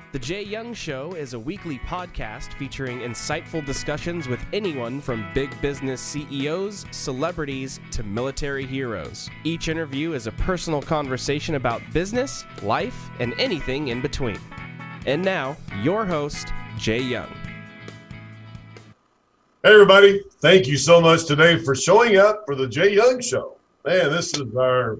The Jay Young Show is a weekly podcast featuring insightful discussions with anyone from big business CEOs, celebrities, to military heroes. Each interview is a personal conversation about business, life, and anything in between. And now, your host, Jay Young. Hey everybody, thank you so much today for showing up for the Jay Young Show. Man, this is our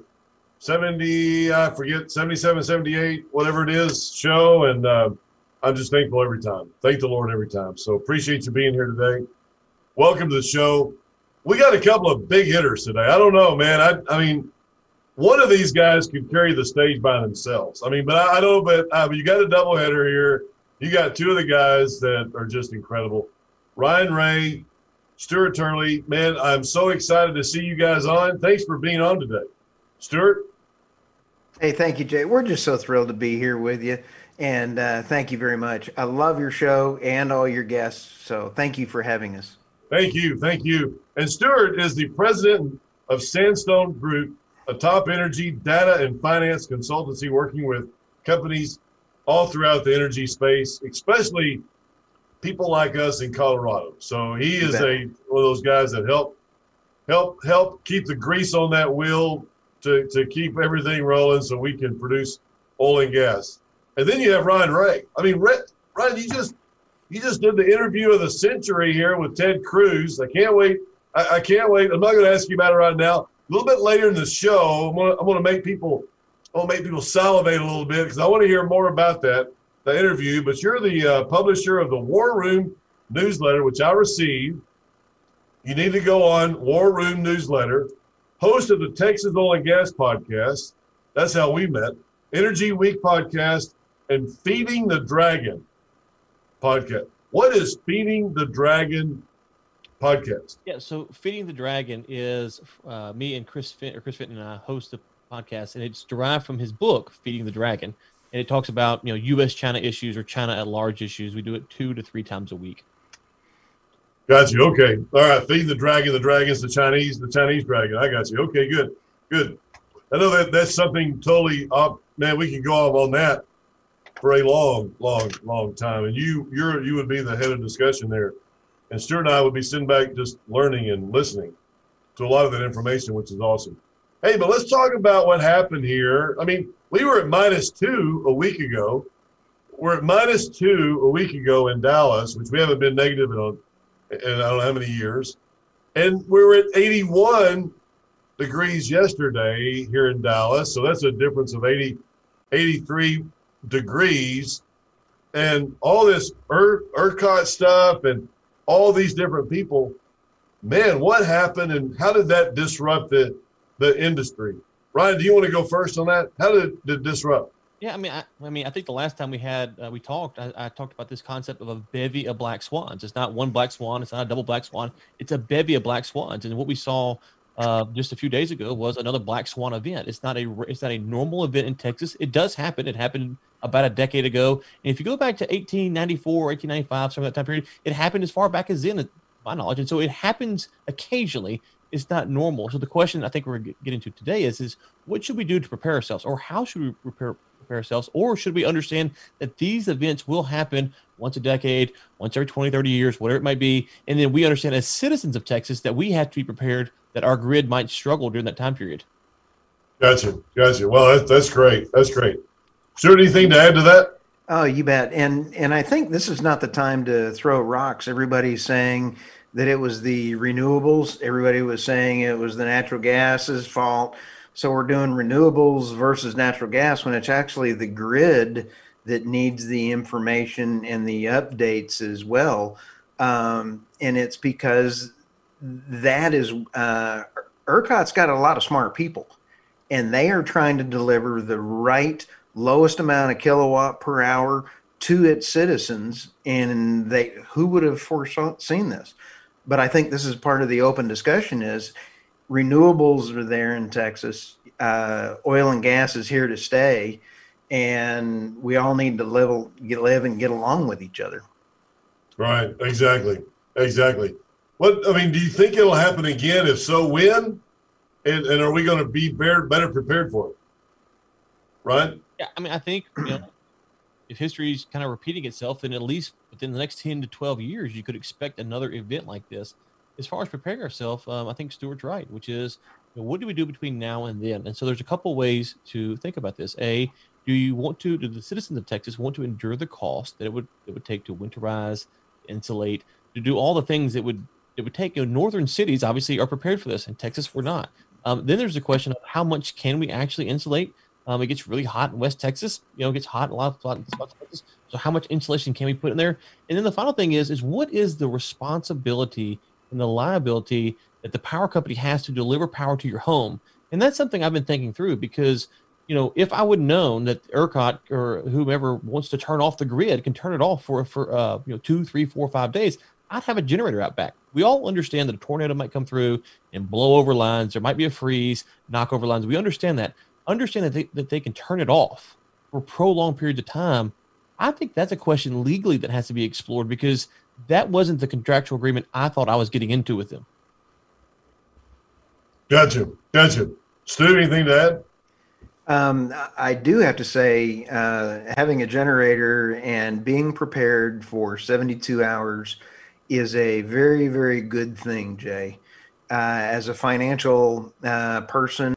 77, 78, whatever it is, show, and I'm just thankful every time. Thank the Lord every time. So appreciate you being here today. Welcome to the show. We got a couple of big hitters today. I don't know, man. I mean, one of these guys could carry the stage by themselves. I mean, but I don't know, but you got a doubleheader here. You got two of the guys that are just incredible. Ryan Ray, Stuart Turley. Man, I'm so excited to see you guys on. Thanks for being on today. Stuart? Hey, thank you, Jay. We're just so thrilled to be here with you, and thank you very much. I love your show and all your guests, so thank you for having us. Thank you. Thank you. And Stuart is the president of Sandstone Group, a top energy, data, and finance consultancy working with companies all throughout the energy space, especially people like us in Colorado. So he is one of those guys that help keep the grease on that wheel to keep everything rolling so we can produce oil and gas. And then you have Ryan Ray. I mean, Ryan, you just did the interview of the century here with Ted Cruz. I can't wait. I can't wait. I'm not going to ask you about it right now. A little bit later in the show, I'm going to make people salivate a little bit because I want to hear more about the interview. But you're the publisher of the War Room newsletter, which I received. You need to go on War Room newsletter. Host of the Texas Oil and Gas podcast. That's how we met. Energy Week podcast and Feeding the Dragon podcast. What is Feeding the Dragon podcast? Yeah, so Feeding the Dragon is me and Chris Fenton and I host the podcast, and it's derived from his book, Feeding the Dragon. And it talks about, U.S.-China issues or China at large issues. We do it 2 to 3 times a week. Got you. Okay. All right. Feed the dragon. The dragon's the Chinese dragon. I got you. Okay, good. Good. I know that's something totally man, we can go off on that for a long, long, long time. And you would be the head of discussion there. And Stuart and I would be sitting back just learning and listening to a lot of that information, which is awesome. Hey, but let's talk about what happened here. I mean, we were at -2 a week ago. We're at -2 a week ago in Dallas, which we haven't been negative in I don't know how many years. And we were at 81 degrees yesterday here in Dallas. So that's a difference of 83 degrees. And all this ERCOT stuff and all these different people, man, what happened and how did that disrupt the industry? Ryan, do you want to go first on that? How did it disrupt? Yeah, I mean, I think the last time we talked, I talked about this concept of a bevy of black swans. It's not one black swan. It's not a double black swan. It's a bevy of black swans. And what we saw just a few days ago was another black swan event. It's not a normal event in Texas. It does happen. It happened about a decade ago. And if you go back to 1894, 1895, some of that time period, it happened as far back as then, my knowledge. And so it happens occasionally. It's not normal. So the question I think we're getting to today is what should we do to prepare ourselves, or how should we prepare ourselves, or should we understand that these events will happen once a decade, once every 20, 30 years, whatever it might be, and then we understand as citizens of Texas that we have to be prepared that our grid might struggle during that time period. Gotcha. Well, that's great. That's great. Stuart, anything to add to that? Oh, you bet. And I think this is not the time to throw rocks. Everybody's saying that it was the renewables. Everybody was saying it was the natural gas's fault. So we're doing renewables versus natural gas when it's actually the grid that needs the information and the updates as well. And it's because that is ERCOT's got a lot of smart people, and they are trying to deliver the right lowest amount of kilowatt per hour to its citizens. And who would have foreseen this? But I think this is part of the open discussion is renewables are there in Texas. Oil and gas is here to stay, and we all need to live and get along with each other. Right. Exactly. Do you think it'll happen again? If so, when? And are we going to be better prepared for it? Right? Yeah, I mean, I think if history is kind of repeating itself, then at least within the next 10 to 12 years, you could expect another event like this. As far as preparing ourselves, I think Stuart's right, which is, what do we do between now and then? And so there's a couple ways to think about this. A, do the citizens of Texas want to endure the cost that it would take to winterize, insulate, to do all the things that would take? Northern cities obviously are prepared for this, and Texas we're not. Then there's the question of how much can we actually insulate? It gets really hot in West Texas. It gets hot in a lot of spots in Texas. So how much insulation can we put in there? And then the final thing is what is the responsibility and the liability that the power company has to deliver power to your home? And that's something I've been thinking through, because, if I would have known that ERCOT or whomever wants to turn off the grid can turn it off for 2, 3, 4, 5 days, I'd have a generator out back. We all understand that a tornado might come through and blow over lines. There might be a freeze, knock over lines. We understand that. Understand that they can turn it off for prolonged periods of time. I think that's a question legally that has to be explored, because that wasn't the contractual agreement I thought I was getting into with them. Gotcha. Stu, anything to add? I do have to say, having a generator and being prepared for 72 hours is a very, very good thing, Jay. As a financial person,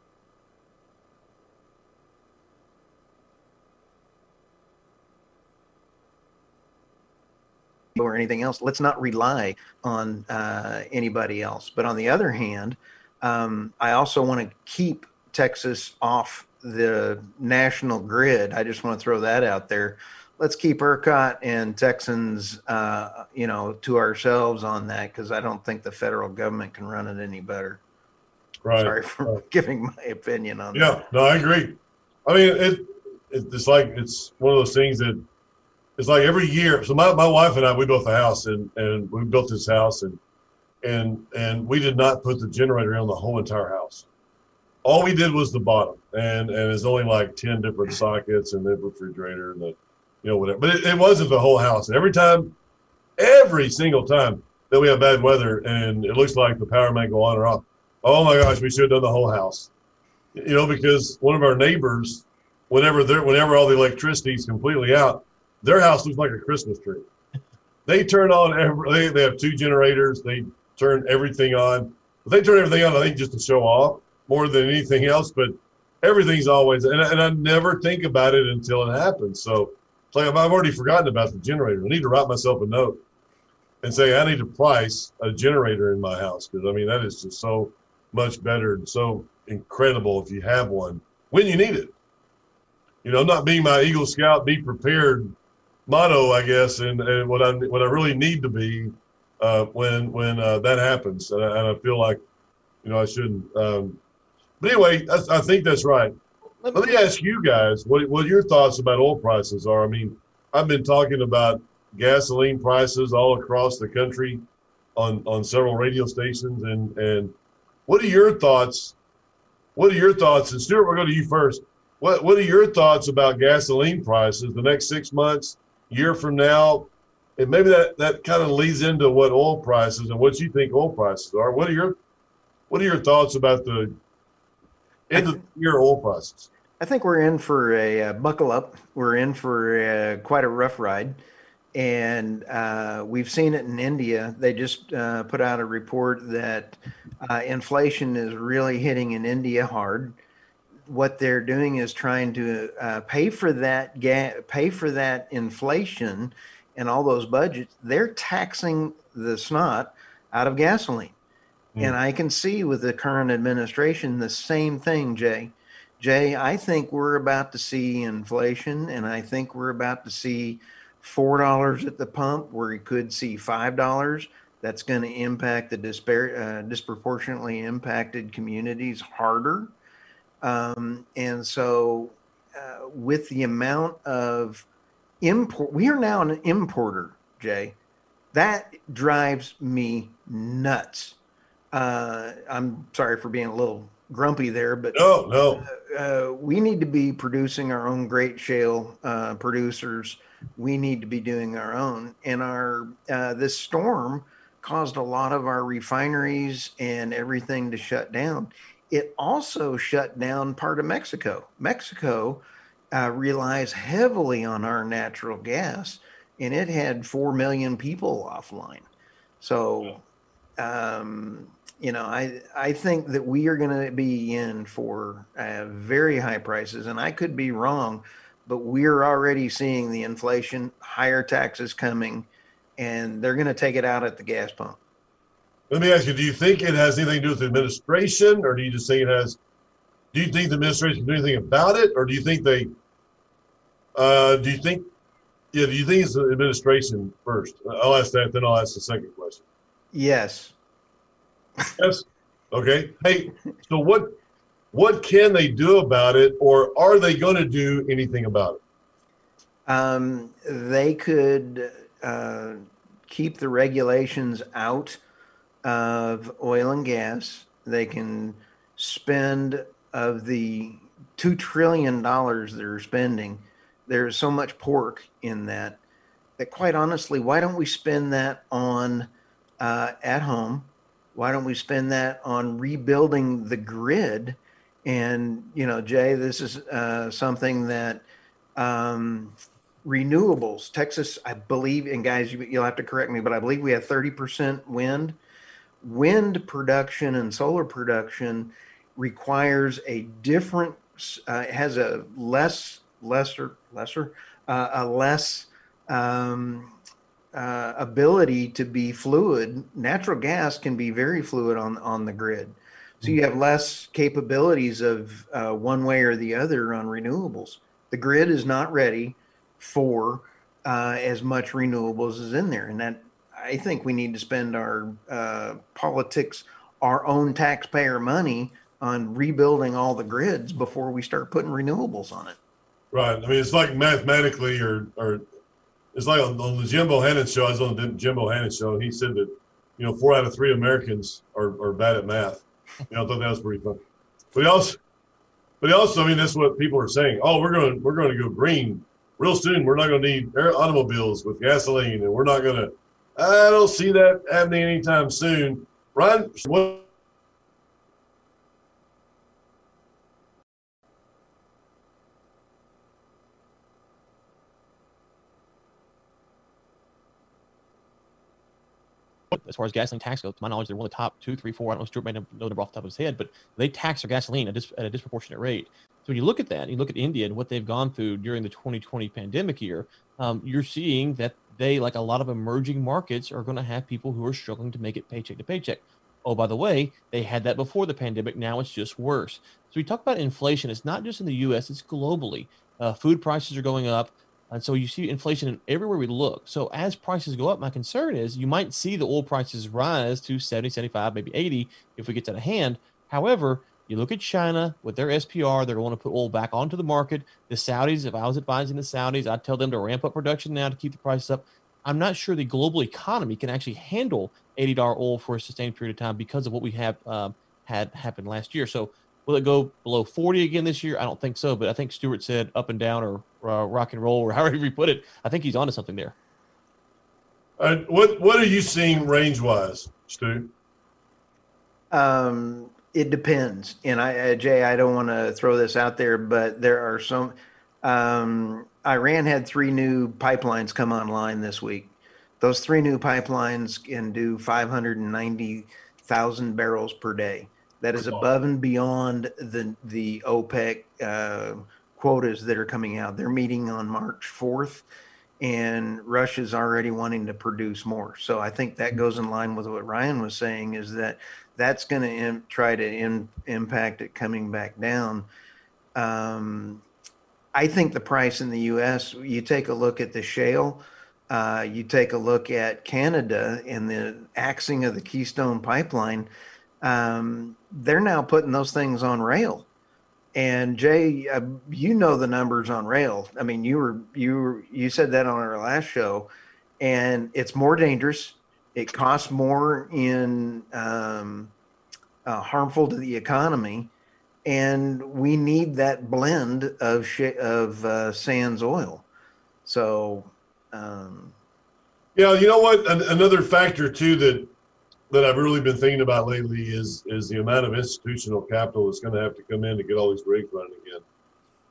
or anything else, let's not rely on anybody else. But on the other hand, I also want to keep Texas off the national grid. I just want to throw that out there. Let's keep ERCOT and Texans, to ourselves on that, because I don't think the federal government can run it any better. Right. Sorry for giving my opinion on that. Yeah, no, I agree. I mean, it's one of those things that it's like every year. So my wife and I, we built the house, and we built this house, and we did not put the generator on the whole entire house. All we did was the bottom, and it's only like 10 different sockets and the refrigerator and the, whatever. But it wasn't the whole house. And every single time that we have bad weather and it looks like the power might go on or off, oh my gosh, we should have done the whole house. Because one of our neighbors, whenever all the electricity is completely out, their house looks like a Christmas tree. They turn on they have 2 generators. They turn everything on. They turn everything on, I think, just to show off more than anything else. But everything's always, and I never think about it until it happens. So it's like I've already forgotten about the generator. I need to write myself a note and say I need to price a generator in my house, because that is just so much better and so incredible if you have one when you need it. Not being my Eagle Scout, be prepared motto, I guess, and what I really need to be when that happens, and I feel like I shouldn't. But anyway, I think that's right. Let me ask you guys what your thoughts about oil prices are. I've been talking about gasoline prices all across the country on several radio stations, and what are your thoughts? And Stuart, we'll go to you first. What are your thoughts about gasoline prices the next 6 months? Year from now, and maybe that kind of leads into what oil prices and what you think oil prices are. What are your thoughts about the end of the year oil prices? I think we're in for a buckle up. We're in for quite a rough ride, and we've seen it in India. They just put out a report that inflation is really hitting in India hard. What they're doing is trying to pay for that inflation and all those budgets. They're taxing the snot out of gasoline. And I can see with the current administration the same thing, Jay. I think we're about to see inflation, and I think we're about to see $4 at the pump, where we could see $5. That's going to impact the disproportionately impacted communities harder. And so with the amount of import, we are now an importer, Jay. That drives me nuts. I'm sorry for being a little grumpy there, but no. We need to be producing our own great shale producers. We need to be doing our own. And this storm caused a lot of our refineries and everything to shut down. It also shut down part of Mexico. Mexico relies heavily on our natural gas, and it had 4 million people offline. So, I think that we are going to be in for very high prices, and I could be wrong, but we're already seeing the inflation, higher taxes coming, and they're going to take it out at the gas pump. Let me ask you, do you think it has anything to do with the administration, or do you just think it has? Do you think the administration can do anything about it, or do you think they? Do you think it's the administration first? I'll ask that, then I'll ask the second question. Yes. Yes. Okay. Hey, so what can they do about it, or are they going to do anything about it? They could keep the regulations out of oil and gas. They can spend of the $2 trillion they're spending. There's so much pork in that quite honestly, why don't we spend that on at home? Why don't we spend that on rebuilding the grid? And, Jay, this is something that renewables, Texas, I believe, and guys, you'll have to correct me, but I believe we have 30% wind. Wind production and solar production requires a different, has a less ability to be fluid. Natural gas can be very fluid on the grid. So you have less capabilities of one way or the other on renewables. The grid is not ready for as much renewables as in there. And that, I think we need to spend our politics, our own taxpayer money on rebuilding all the grids before we start putting renewables on it. Right. I mean, it's like mathematically or it's like on the Jim Bohannon show. I was on the Jim Bohannon show, and he said that, 4 out of 3 Americans are bad at math. I thought that was pretty fun. But he also, I mean, that's what people are saying. Oh, we're going to go green real soon. We're not going to need automobiles with gasoline, and we're not going to. I don't see that happening anytime soon. Ryan, what? As far as gasoline tax goes, to my knowledge, they're one of the top 2, 3, 4. I don't know if Stuart may know the number off the top of his head, but they tax their gasoline at a disproportionate rate. So when you look at that, you look at India and what they've gone through during the 2020 pandemic year, you're seeing that they, like a lot of emerging markets, are going to have people who are struggling to make it paycheck to paycheck. Oh, by the way, they had that before the pandemic. Now it's just worse. So we talk about inflation. It's not just in the U.S., it's globally. Food prices are going up. And so you see inflation everywhere we look. So as prices go up, my concern is you might see the oil prices rise to 70, 75, maybe 80 if we get out of hand. However, you look at China with their SPR, they're going to put oil back onto the market. The Saudis, if I was advising the Saudis, I'd tell them to ramp up production now to keep the prices up. I'm not sure the global economy can actually handle $80 oil for a sustained period of time because of what we have had happen last year. So will it go below 40 again this year? I don't think so, but I think Stuart said up and down or rock and roll or however you put it. I think he's onto something there. What are you seeing range-wise, Stu? It depends. And Jay, I don't want to throw this out there, but there are some. Iran had 3 new pipelines come online this week. Those 3 new pipelines can do 590,000 barrels per day. That is above and beyond the OPEC quotas that are coming out. They're meeting on March 4th, and Russia's already wanting to produce more. So I think that goes in line with what Ryan was saying, is that that's going to try to impact it coming back down. I think the price in the U.S., you take a look at the shale, you take a look at Canada and the axing of the Keystone Pipeline, they're now putting those things on rail. And Jay, you know the numbers on rail. I mean, you said that on our last show, and it's more dangerous. It costs more in harmful to the economy, and we need that blend of sans oil. So, yeah, you know what? Another factor too that I've really been thinking about lately is the amount of institutional capital that's going to have to come in to get all these rigs running again.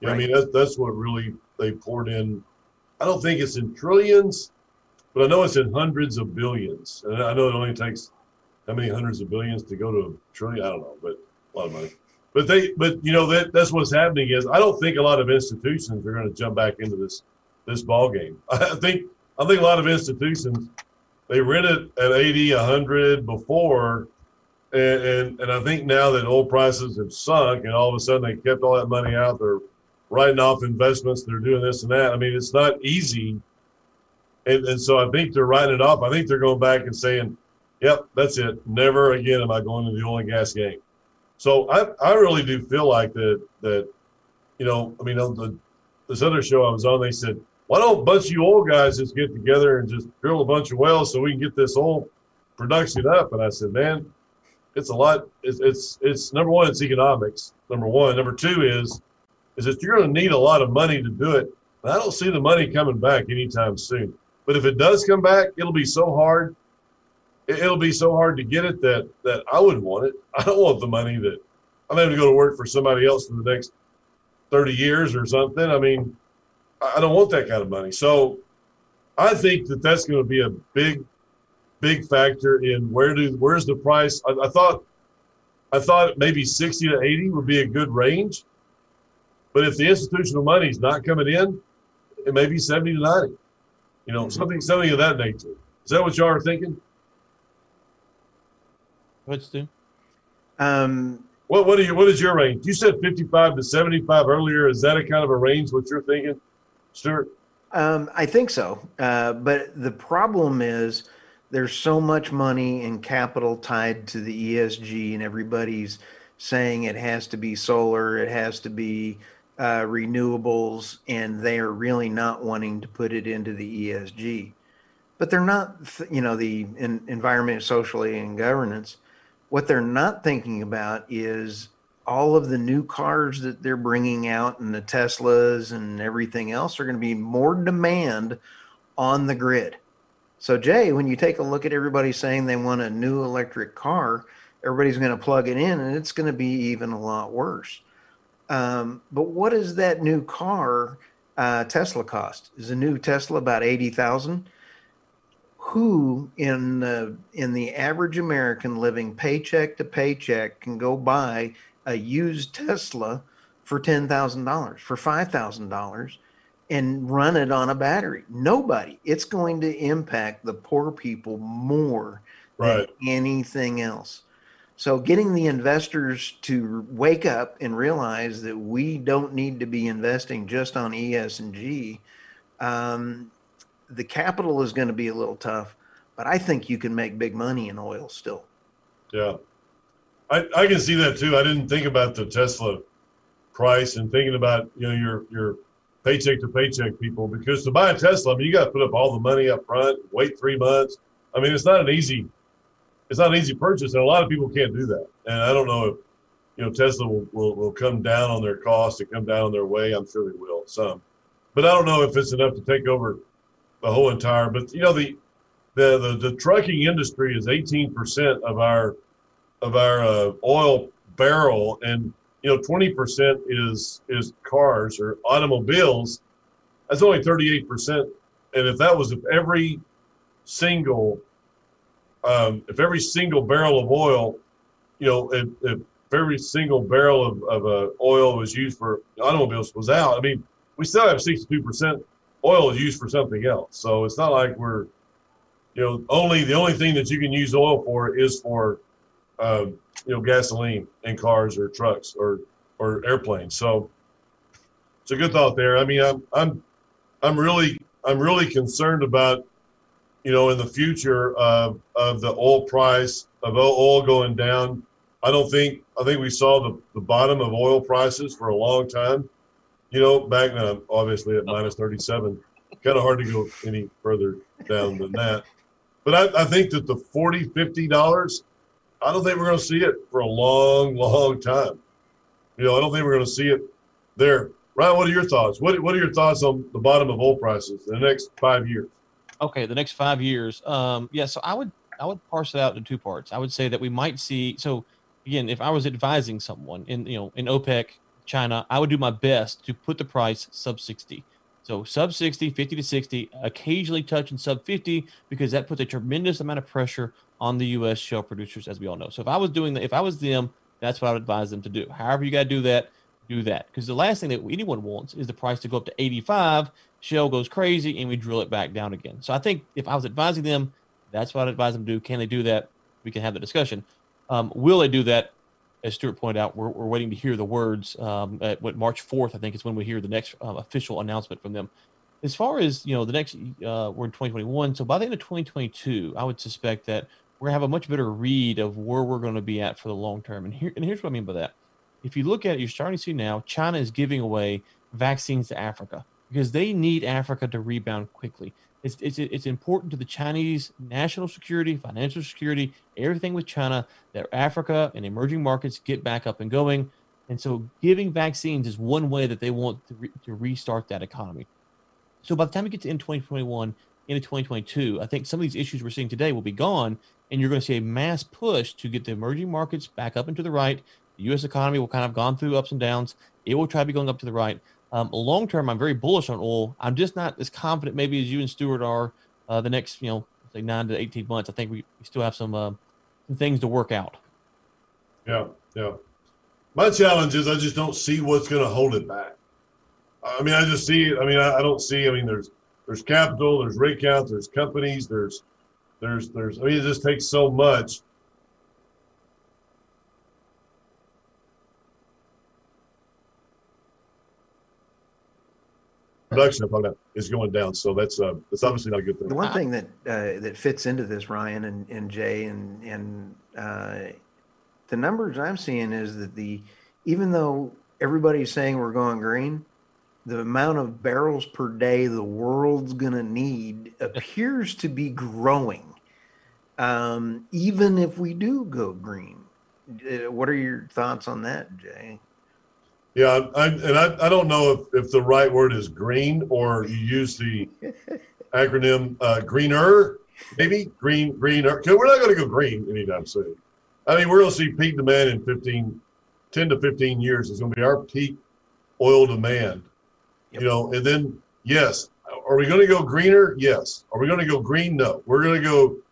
Yeah, Right. I mean, that's what really they poured in. I don't think it's in trillions, but I know it's in hundreds of billions. And I know it only takes how many hundreds of billions to go to a trillion? I don't know, but a lot of money. But you know, that's what's happening is I don't think a lot of institutions are going to jump back into this ball game. I think a lot of institutions, they rent it at 80, 100 before, and I think now that oil prices have sunk and all of a sudden they kept all that money out, they're writing off investments, they're doing this and that. I mean, it's not easy. And so I think they're writing it off. I think they're going back and saying, yep, that's it. Never again am I going to the oil and gas game. So I really do feel like that, you know, I mean, on this other show I was on, they said, why don't a bunch of you oil guys just get together and just drill a bunch of wells so we can get this oil production up? And I said, man, it's a lot. It's number one, it's economics. Number one. Number two is that you're going to need a lot of money to do it. And I don't see the money coming back anytime soon. But if it does come back, it'll be so hard. It'll be so hard to get it that I wouldn't want it. I don't want the money that I'm having to go to work for somebody else for the next 30 years or something. I mean, I don't want that kind of money. So I think that that's going to be a big factor in where's the price. I thought maybe 60 to 80 would be a good range. But if the institutional money is not coming in, it may be 70 to 90. You know, something of that nature. Is that what y'all are thinking? What's Stu? What is your range? You said 55 to 75 earlier. Is that a kind of a range what you're thinking, Stuart? I think so. But the problem is there's so much money and capital tied to the ESG, and everybody's saying it has to be solar, it has to be renewables, and they are really not wanting to put it into the ESG. But they're not, you know, the environment, socially, and governance. What they're not thinking about is all of the new cars that they're bringing out, and the Teslas and everything else are going to be more demand on the grid. So Jay, when you take a look at everybody saying they want a new electric car, everybody's going to plug it in, and it's going to be even a lot worse. But what is that new car Tesla cost? Is a new Tesla about $80,000? Who in the average American living paycheck to paycheck can go buy a used Tesla for $10,000, for $5,000, and run it on a battery? Nobody. It's going to impact the poor people more than anything else. So getting the investors to wake up and realize that we don't need to be investing just on ES&G. The capital is going to be a little tough, but I think you can make big money in oil still. Yeah, I can see that too. I didn't think about the Tesla price and thinking about, you know, your paycheck to paycheck people, because to buy a Tesla, I mean, you got to put up all the money up front, wait 3 months. I mean, it's not an easy purchase, and a lot of people can't do that. And I don't know if, you know, Tesla will come down on their cost and come down on their way. I'm sure they will, some, but I don't know if it's enough to take over the whole entire. But you know, the trucking industry is 18% of our oil barrel, and you know, 20% is cars or automobiles. That's only 38%. And if that was every single barrel of oil, you know, if every single barrel of oil was used for automobiles was out, I mean, we still have 62% oil is used for something else. So it's not like we're, you know, the only thing that you can use oil for is for, you know, gasoline in cars or trucks or airplanes. So it's a good thought there. I mean, I'm really concerned about, you know, in the future of the oil price, of oil going down. I think we saw the bottom of oil prices for a long time. You know, back then, obviously at minus 37, kind of hard to go any further down than that. But I think that the $40, $50, I don't think we're going to see it for a long, long time. You know, I don't think we're going to see it there. Ryan, what are your thoughts? What are your thoughts on the bottom of oil prices in the next 5 years? Okay, the next 5 years. Yeah, so I would parse it out into two parts. I would say that we might see. So again, if I was advising someone in OPEC, China, I would do my best to put the price sub 60. So sub 60, 50 to 60, occasionally touching sub 50, because that puts a tremendous amount of pressure on the U.S. shale producers, as we all know. So if I was doing that, if I was them, that's what I would advise them to do. However you got to do that. Because the last thing that anyone wants is the price to go up to 85, shale goes crazy, and we drill it back down again. So I think if I was advising them, that's what I'd advise them to do. Can they do that? We can have the discussion. Will they do that? As Stuart pointed out, we're waiting to hear the words at March 4th, I think is when we hear the next official announcement from them. As far as, the next, we're in 2021. So by the end of 2022, I would suspect that we're going to have a much better read of where we're going to be at for the long term. And here's what I mean by that. If you look at it, you're starting to see now China is giving away vaccines to Africa because they need Africa to rebound quickly. It's important to the Chinese national security, financial security, everything with China, that Africa and emerging markets get back up and going. And so giving vaccines is one way that they want to restart that economy. So by the time we get to end 2021, into 2022, I think some of these issues we're seeing today will be gone, and you're going to see a mass push to get the emerging markets back up and to the right. The U.S. economy will kind of gone through ups and downs. It will try to be going up to the right. Long term, I'm very bullish on oil. I'm just not as confident maybe as you and Stuart are the next, say 9 to 18 months. I think we still have some things to work out. Yeah. My challenge is I just don't see what's going to hold it back. I mean, I just see it. I mean, I don't see. I mean, there's capital, there's rig count, there's companies, there's. I mean, it just takes so much. Production is going down, so that's obviously not a good thing. The one thing that fits into this, Ryan and Jay, and the numbers I'm seeing is that even though everybody's saying we're going green, the amount of barrels per day the world's going to need appears to be growing, even if we do go green. What are your thoughts on that, Jay? Yeah, I don't know if the right word is green or you use the acronym greener, maybe greener. Because we're not going to go green anytime soon. I mean, we're going to see peak demand in 10 to 15 years. It's going to be our peak oil demand. Yep. And then, yes, are we going to go greener? Yes. Are we going to go green? No. We're going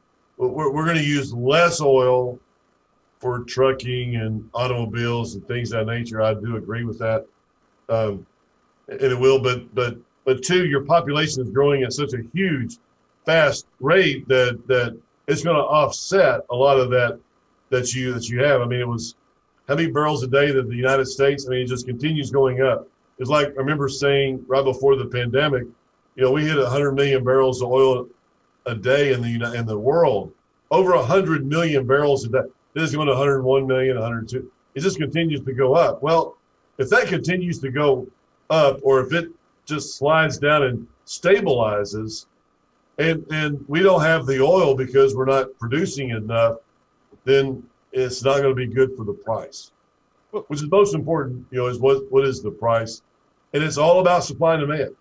to use less oil for trucking and automobiles and things of that nature. I do agree with that. And it will, but two, your population is growing at such a huge, fast rate that it's going to offset a lot of that you have. I mean, it was how many barrels a day that the United States, I mean, it just continues going up. It's like, I remember saying right before the pandemic, we hit 100 million barrels of oil a day in the world, over 100 million barrels a day. This is going to 101 million, 102. It just continues to go up. Well, if that continues to go up, or if it just slides down and stabilizes, and we don't have the oil because we're not producing enough, then it's not going to be good for the price. Which is most important, is what is the price, and it's all about supply and demand.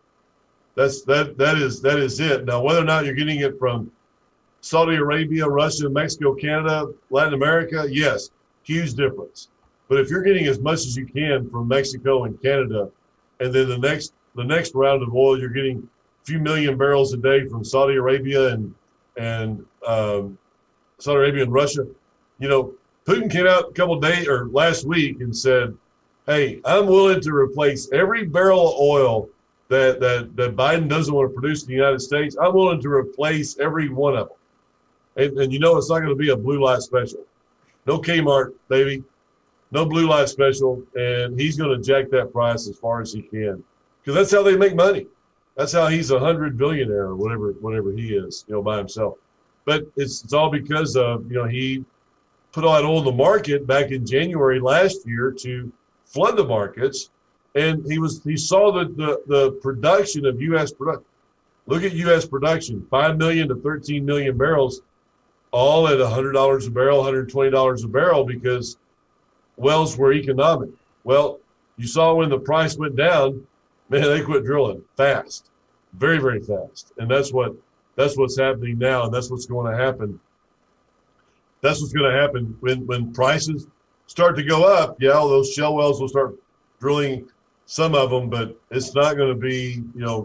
That is it. Now, whether or not you're getting it from Saudi Arabia, Russia, Mexico, Canada, Latin America, yes, huge difference. But if you're getting as much as you can from Mexico and Canada, and then the next round of oil, you're getting a few million barrels a day from Saudi Arabia and Russia. Putin came out a couple of days or last week and said, "Hey, I'm willing to replace every barrel of oil that Biden doesn't want to produce in the United States. I'm willing to replace every one of them." And it's not going to be a blue light special. No Kmart, baby. No blue light special. And he's going to jack that price as far as he can. Because that's how they make money. That's how he's $100 billionaire or whatever he is, by himself. But it's all because of, he put all that oil in the market back in January last year to flood the markets. And he saw the production of U.S. production. Look at U.S. production, 5 million to 13 million barrels, all at $100 a barrel, $120 a barrel, because wells were economic. Well, you saw when the price went down, man, they quit drilling fast, very, very fast. And that's what's happening now, and that's what's going to happen. That's what's going to happen when prices start to go up. Yeah, all those shale wells will start drilling some of them, but it's not going to be,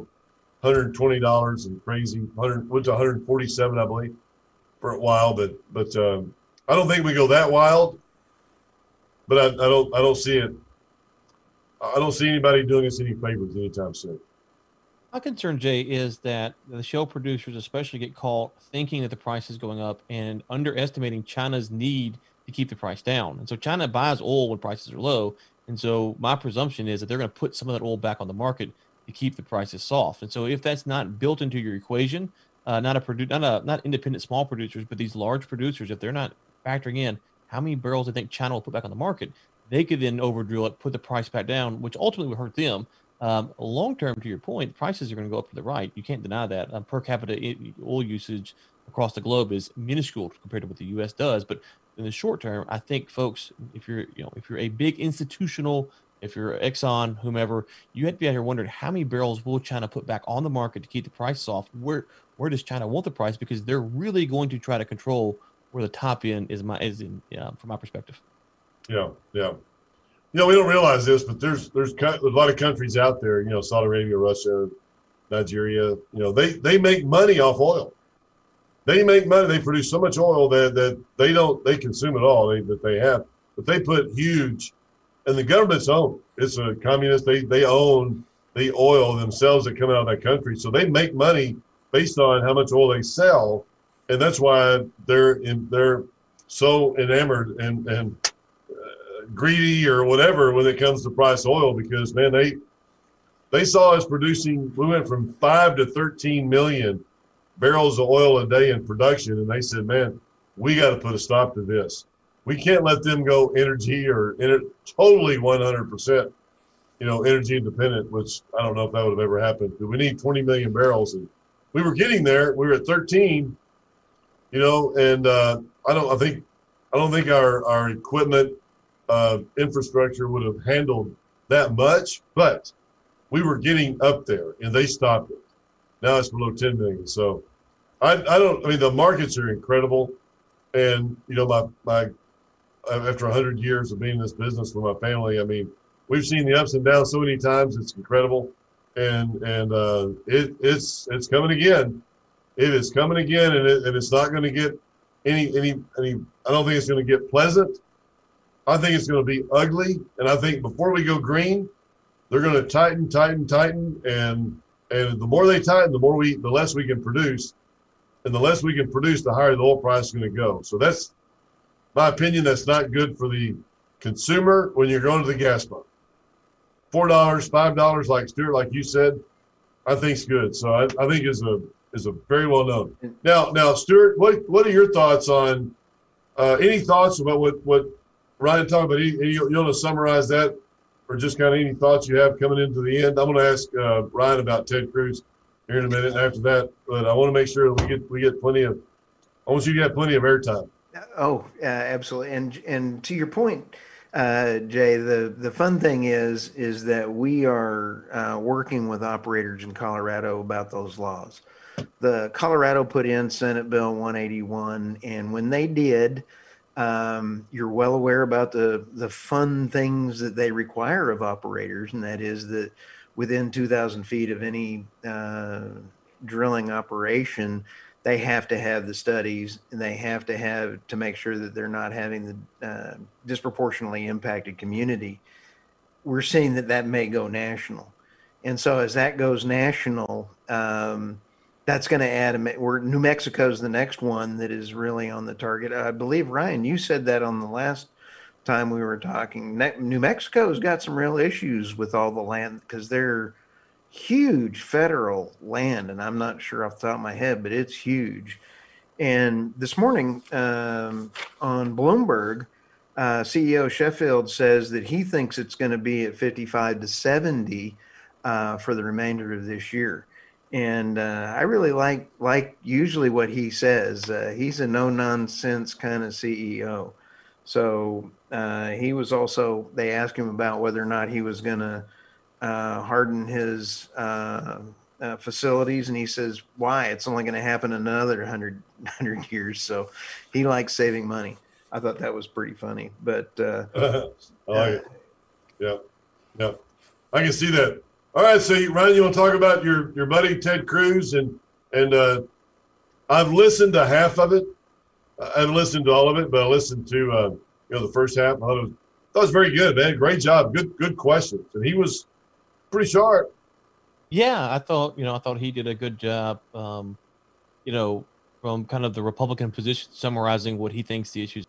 $120 and crazy. 147, I believe, for a while. But I don't think we go that wild. But I don't see it. I don't see anybody doing us any favors anytime soon. My concern, Jay, is that the shale producers especially get caught thinking that the price is going up and underestimating China's need to keep the price down. And so China buys oil when prices are low. And so my presumption is that they're going to put some of that oil back on the market to keep the prices soft. And so if that's not built into your equation, not independent small producers, but these large producers, if they're not factoring in how many barrels they think China will put back on the market, they could then overdrill it, put the price back down, which ultimately would hurt them. Long term, to your point, prices are going to go up to the right. You can't deny that. Per capita oil usage across the globe is minuscule compared to what the U.S. does. But in the short term, I think, folks, if you're a big institutional, if you're Exxon, whomever, you have to be out here wondering how many barrels will China put back on the market to keep the price soft. Where does China want the price? Because they're really going to try to control where the top end is from my perspective. Yeah. We don't realize this, but there's a lot of countries out there, Saudi Arabia, Russia, Nigeria, they make money off oil. They make money. They produce so much oil that they consume it all that they have, but they put huge, and the government's own. It's a communist. They own the oil themselves that come out of that country. So they make money based on how much oil they sell. And that's why they're so enamored and greedy or whatever when it comes to price of oil, because man, they saw us producing. We went from 5 to 13 million barrels of oil a day in production, and they said, man, we got to put a stop to this. We can't let them go energy or totally 100%, energy independent, which I don't know if that would have ever happened. But we need 20 million barrels, and we were getting there. We were at 13, and I don't think our equipment infrastructure would have handled that much, but we were getting up there, and they stopped it. Now it's below 10 million. So the markets are incredible. And, my after 100 years of being in this business with my family, we've seen the ups and downs so many times. It's incredible. And it's coming again. It is coming again. And it's not going to get any, I don't think it's going to get pleasant. I think it's going to be ugly. And I think before we go green, they're going to tighten. And the more they tighten, the less we can produce. And the less we can produce, the higher the oil price is going to go. So that's my opinion. That's not good for the consumer when you're going to the gas pump. $4, $5, like Stuart, like you said, I think is good. So I think is a very well known. Now, Stuart, what are your thoughts on any thoughts about what Ryan talked about? You want to summarize that, or just kind of any thoughts you have coming into the end? I'm going to ask Ryan about Ted Cruz here in a minute after that, but I want to make sure that we get plenty of. I want you to get plenty of airtime. Oh, absolutely. And to your point, Jay, the fun thing is that we are working with operators in Colorado about those laws. The Colorado put in Senate Bill 181, and when they did, you're well aware about the fun things that they require of operators, and that is that within 2,000 feet of any drilling operation, they have to have the studies, and they have to make sure that they're not having the disproportionately impacted community. We're seeing that may go national. And so as that goes national, that's going to add, New Mexico's the next one that is really on the target. I believe, Ryan, you said that on the last time we were talking. New Mexico's got some real issues with all the land because they're huge federal land, and I'm not sure off the top of my head, but it's huge. And this morning on Bloomberg, CEO Sheffield says that he thinks it's going to be at 55 to 70 for the remainder of this year. And I really like usually what he says. He's a no-nonsense kind of CEO. So he was also, they asked him about whether or not he was going to harden his facilities. And he says, why? It's only going to happen in another 100 years. So he likes saving money. I thought that was pretty funny. But I like it. Yeah. Yeah, I can see that. All right, so Ryan, you want to talk about your buddy Ted Cruz and I've listened to half of it. I haven't listened to all of it, but I listened to the first half. I thought it was very good, man. Great job. Good questions, and he was pretty sharp. Yeah, I thought he did a good job. From kind of the Republican position, summarizing what he thinks the issues.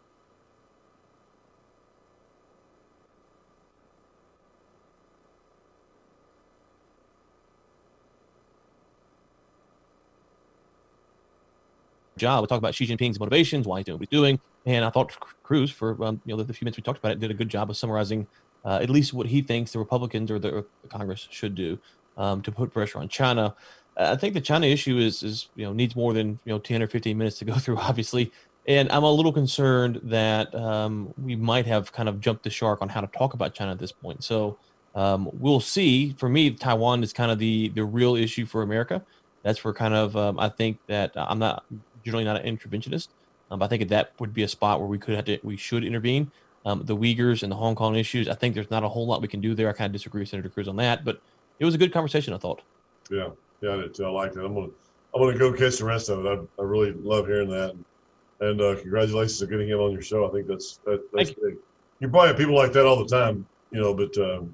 Job. We talk about Xi Jinping's motivations, why he's doing what he's doing, and I thought Cruz, for the few minutes we talked about it, did a good job of summarizing at least what he thinks the Republicans or the Congress should do to put pressure on China. I think the China issue is needs more than 10 or 15 minutes to go through, obviously, and I'm a little concerned that we might have kind of jumped the shark on how to talk about China at this point. So we'll see. For me, Taiwan is kind of the real issue for America. That's where kind of I think that I'm not generally not an interventionist. I think that would be a spot where we should intervene. The Uyghurs and the Hong Kong issues, I think there's not a whole lot we can do there. I kind of disagree with Senator Cruz on that, but it was a good conversation, I thought. Yeah, I did too. I like that. I'm gonna go catch the rest of it. I really love hearing that, and congratulations on getting him on your show. I think that's big. You probably have people like that all the time, but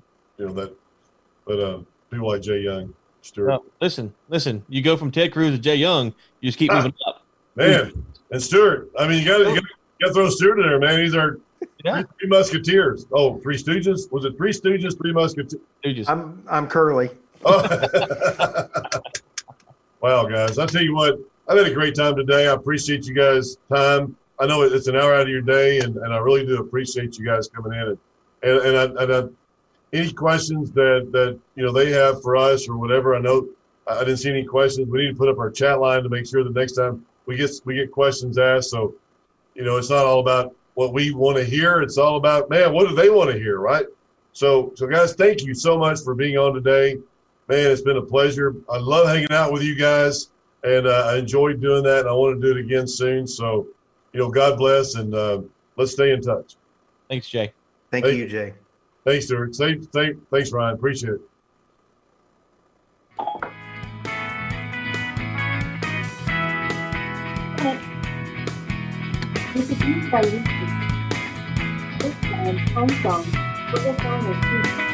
people like Jay Young, Stewart. Listen. You go from Ted Cruz to Jay Young, you just keep moving up. Man, and Stewart. I mean, you got to throw Stewart in there, man. These are three Musketeers. Oh, Three Stooges. Was it Three Stooges? Three Musketeers. I'm Curly. Oh. Wow, guys! I'll tell you what. I've had a great time today. I appreciate you guys' time. I know it's an hour out of your day, and I really do appreciate you guys coming in. And any questions that they have for us or whatever. I know I didn't see any questions. We need to put up our chat line to make sure that next time we get questions asked. So, it's not all about what we want to hear. It's all about, man, what do they want to hear, right? So guys, thank you so much for being on today. Man, it's been a pleasure. I love hanging out with you guys, and I enjoyed doing that, and I want to do it again soon. So, God bless, and let's stay in touch. Thanks, Jay. Thank you, Jay. Thanks, Stuart. Thanks, Ryan. Appreciate it. This is used by YouTube. This time, Hong Kong, Singapore, and